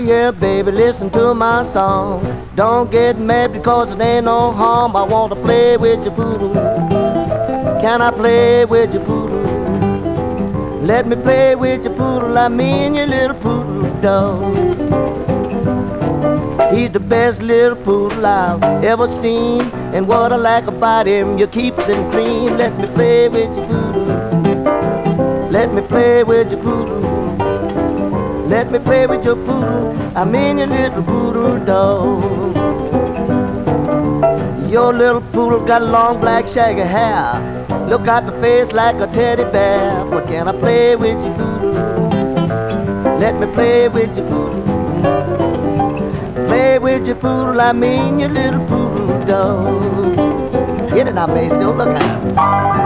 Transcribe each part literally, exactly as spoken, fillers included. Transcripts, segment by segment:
yeah, baby, listen to my song. Don't get mad because it ain't no harm. I want to play with your poodle. Can I play with your poodle? Let me play with your poodle, I mean your little poodle dog. He's the best little poodle I've ever seen. And what I like about him, you keeps him clean. Let me play with your poodle. Let me play with your poodle. Let me play with your poodle, I mean your little poodle dog. Your little poodle got long black shaggy hair. Look at the face like a teddy bear. But can I play with your poodle? Let me play with your poodle. Play with your poodle, I mean your little poodle dog. Get it now, Maceo, look at him.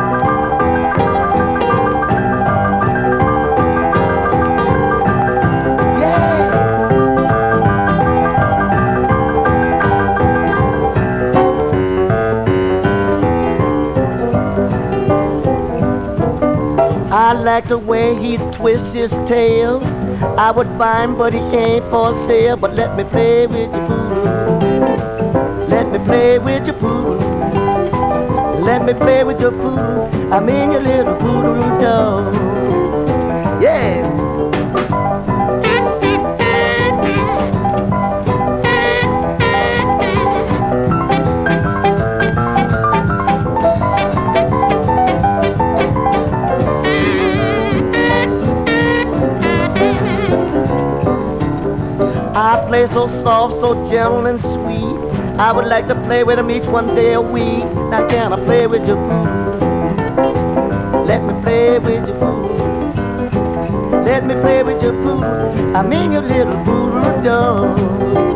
I like the way he twists his tail. I would find, but he ain't for sale. But let me play with your poodle. Let me play with your poodle. Let me play with your poodle, I mean your little poodle dog. Yeah. I play so soft, so gentle and sweet. I would like to play with him each one day a week. Now can I play with your poodle? Let me play with your poodle. Let me play with your poodle, I mean your little poodle dog.